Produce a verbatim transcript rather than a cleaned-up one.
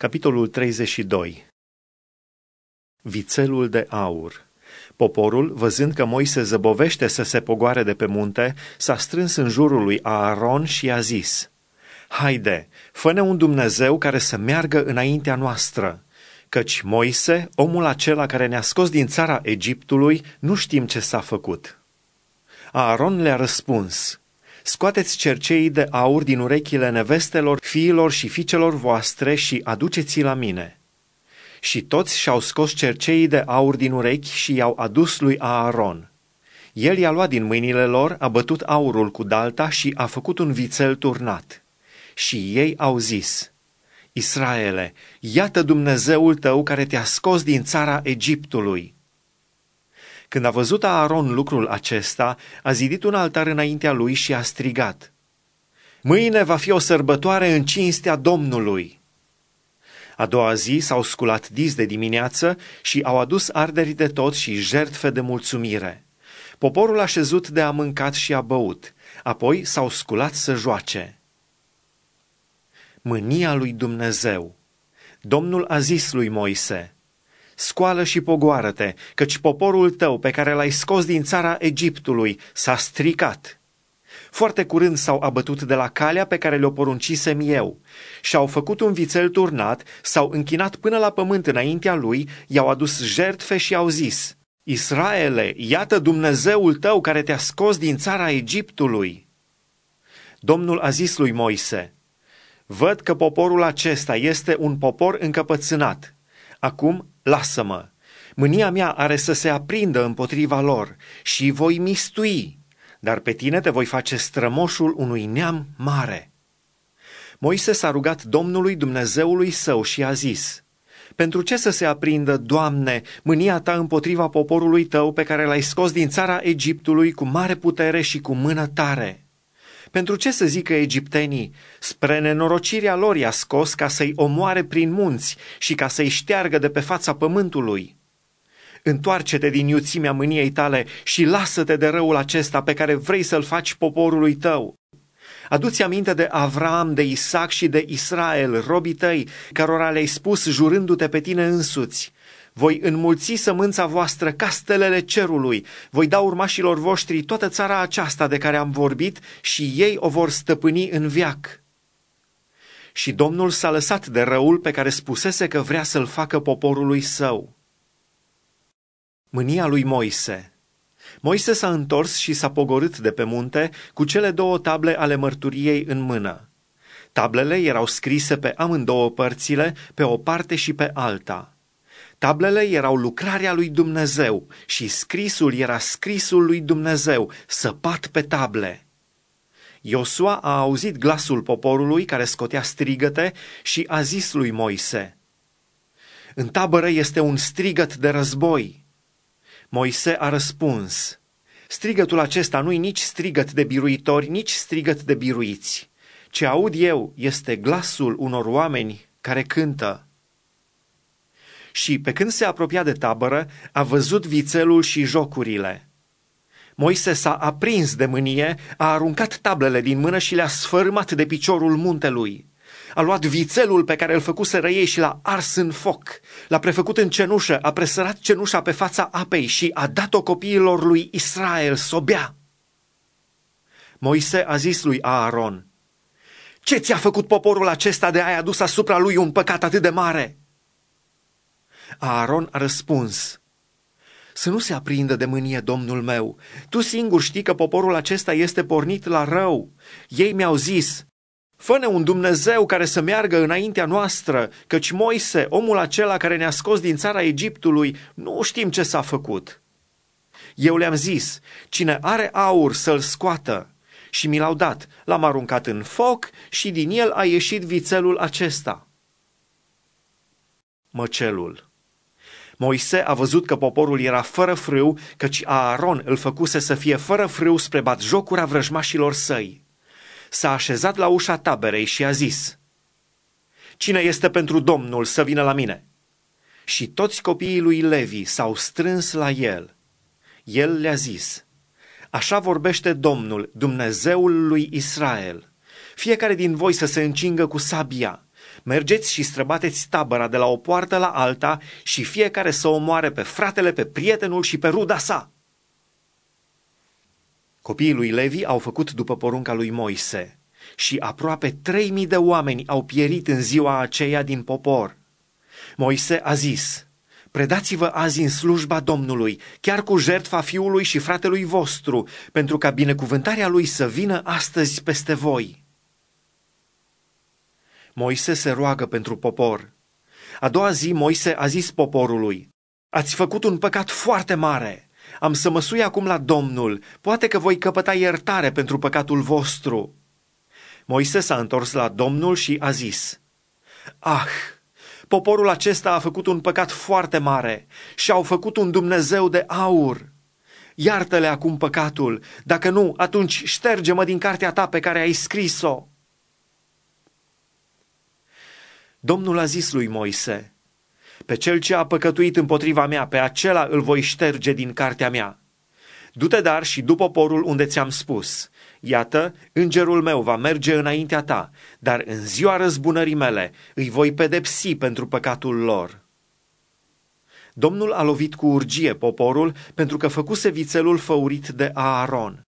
Capitolul treizeci și doi. Vițelul de aur. Poporul, văzând că Moise zăbovește să se pogoare de pe munte, s-a strâns în jurul lui Aaron și i-a zis: Haide, fă-ne un Dumnezeu care să meargă înaintea noastră, căci Moise, omul acela care ne-a scos din țara Egiptului, nu știm ce s-a făcut. Aaron le-a răspuns: Scoateți cerceii de aur din urechile nevestelor, fiilor și fiicelor voastre și aduceți-i la mine. Și toți și-au scos cerceii de aur din urechi și i-au adus lui Aaron. El i-a luat din mâinile lor, a bătut aurul cu dalta și a făcut un vițel turnat. Și ei au zis: Israele, iată Dumnezeul tău care te-a scos din țara Egiptului. Când a văzut Aaron lucrul acesta, a zidit un altar înaintea lui și a strigat: Mâine va fi o sărbătoare în cinstea Domnului. A doua zi s-au sculat dis de dimineață și au adus arderi de tot și jertfe de mulțumire. Poporul a șezut de a mâncat și a băut, apoi s-au sculat să joace. Mânia lui Dumnezeu. Domnul a zis lui Moise: Scoală și pogoară-te, căci poporul tău pe care l-ai scos din țara Egiptului s-a stricat. Foarte curând s-au abătut de la calea pe care le-o poruncisem eu și-au făcut un vițel turnat, s-au închinat până la pământ înaintea lui, i-au adus jertfe și au zis: Israele, iată Dumnezeul tău care te-a scos din țara Egiptului. Domnul a zis lui Moise: Văd că poporul acesta este un popor încăpățânat. Acum lasă-mă. Mânia mea are să se aprindă împotriva lor și voi mistui, dar pe tine te voi face strămoșul unui neam mare. Moise s-a rugat Domnului Dumnezeului său și a zis: Pentru ce să se aprindă, Doamne, mânia ta împotriva poporului tău pe care l-ai scos din țara Egiptului cu mare putere și cu mână tare? Pentru ce să zică egiptenii: Spre nenorocirea lor i-a scos ca să-i omoare prin munți și ca să-i șteargă de pe fața pământului? Întoarce-te din iuțimea mâniei tale și lasă-te de răul acesta pe care vrei să-l faci poporului tău. Adu-ți aminte de Avram, de Isaac și de Israel, robii tăi, cărora le-ai spus jurându-te pe tine însuți: Voi înmulți sămânța voastră ca stelele cerului, voi da urmașilor voștri toată țara aceasta de care am vorbit și ei o vor stăpâni în veac. Și Domnul s-a lăsat de răul pe care spusese că vrea să-l facă poporului său. Mânia lui Moise. Moise s-a întors și s-a pogorât de pe munte cu cele două table ale mărturiei în mână. Tablele erau scrise pe amândouă părțile, pe o parte și pe alta. Tablele erau lucrarea lui Dumnezeu și scrisul era scrisul lui Dumnezeu, săpat pe table. Iosua a auzit glasul poporului care scotea strigăte și a zis lui Moise: În tabără este un strigăt de război. Moise a răspuns: Strigătul acesta nu-i nici strigăt de biruitori, nici strigăt de biruiți. Ce aud eu este glasul unor oameni care cântă. Și pe când se apropia de tabără, a văzut vițelul și jocurile. Moise s-a aprins de mânie, a aruncat tablele din mână și le-a sfărâmat de piciorul muntelui. A luat vițelul pe care îl făcuseră ei și l-a ars în foc, l-a prefăcut în cenușă, a presărat cenușa pe fața apei și a dat-o copiilor lui Israel să o bea. Moise a zis lui Aaron: Ce ți-a făcut poporul acesta de a-i adus asupra lui un păcat atât de mare? Aaron a răspuns: Să nu se aprindă de mânie, domnul meu. Tu singur știi că poporul acesta este pornit la rău. Ei mi-au zis: Fă-ne un Dumnezeu care să meargă înaintea noastră, căci Moise, omul acela care ne-a scos din țara Egiptului, nu știm ce s-a făcut. Eu le-am zis: Cine are aur să-l scoată. Și mi l-au dat, l-am aruncat în foc și din el a ieșit vițelul acesta. Măcelul. Moise a văzut că poporul era fără frâu, căci Aaron îl făcuse să fie fără frâu spre batjocura vrăjmașilor săi. S-a așezat la ușa taberei și a zis: Cine este pentru Domnul să vină la mine? Și toți copiii lui Levi s-au strâns la el. El le-a zis: Așa vorbește Domnul, Dumnezeul lui Israel. Fiecare din voi să se încingă cu sabia. Mergeți și străbateți tabăra de la o poartă la alta și fiecare să omoare pe fratele, pe prietenul și pe ruda sa. Copiii lui Levi au făcut după porunca lui Moise și aproape trei mii de oameni au pierit în ziua aceea din popor. Moise a zis: predați-vă azi în slujba Domnului, chiar cu jertfa fiului și fratelui vostru, pentru ca binecuvântarea lui să vină astăzi peste voi. Moise se roagă pentru popor. A doua zi Moise a zis poporului: ați făcut un păcat foarte mare. Am să mă sui acum la Domnul, poate că voi căpăta iertare pentru păcatul vostru. Moise s-a întors la Domnul și a zis: ah, poporul acesta a făcut un păcat foarte mare și au făcut un Dumnezeu de aur. Iartă-le acum păcatul, dacă nu, atunci șterge-mă din cartea ta pe care ai scris-o. Domnul a zis lui Moise: pe cel ce a păcătuit împotriva mea, pe acela îl voi șterge din cartea mea. Du-te dar și du poporul unde ți-am spus. Iată, îngerul meu va merge înaintea ta, dar în ziua răzbunării mele îi voi pedepsi pentru păcatul lor. Domnul a lovit cu urgie poporul pentru că făcuse vițelul făurit de Aaron.